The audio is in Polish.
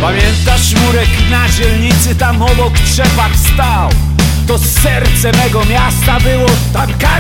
Pamiętasz murek na dzielnicy, tam obok trzepak stał? To serce mego miasta było, tam